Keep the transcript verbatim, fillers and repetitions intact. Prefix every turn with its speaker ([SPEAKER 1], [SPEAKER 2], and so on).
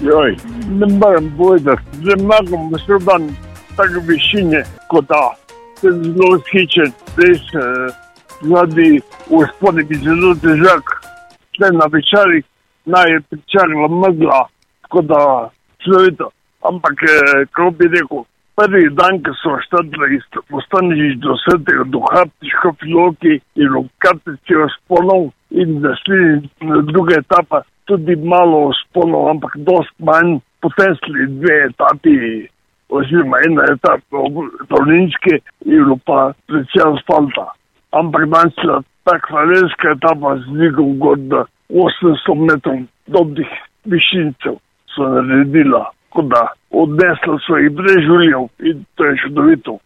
[SPEAKER 1] Joj, ne morem povedati, zdaj magam v Srban tako višine kot ta. Sem zelo skičen, res zadnji usponi bi zelo težak. Tle na večerih naj je pričakala megla, tako da človeto. Ampak, kako bi rekel, prvi dan, ko so štatili iz Postanižič do Svetega Duha, Škofloki in v Kaplici vzponov in naslednja druga etapa, tudi malo vzponov, ampak dost manj, potem šli dve etapi, oziroma ena etapa v Tolninski in pa precej asfalta. Ampak danes je tako valenska etapa z dvigom gor do osemsto metrov dobrih višincev so naredila, tako da odnesla so jih brez žuljev in to je čudovito.